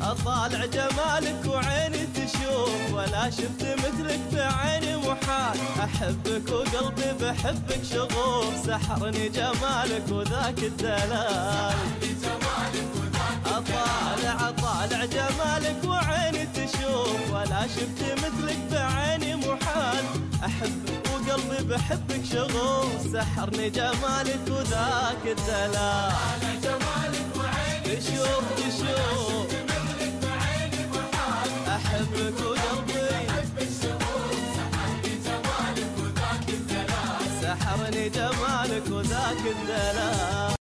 أطالع جمالك وعيني تشوف، ولا شفت مثلك بعيني محال. أحبك وقلبي بحبك شغوف، سحرني جمالك وذاك الدلال. أطالع جمالك وعيني تشوف، ولا شفت مثلك بعيني محال. أحبك وقلبي بحبك شغوف، سحرني جمالك وذاك الدلال. تشوف أحبك وقلبي سحرني جمالك وذاك الدلال.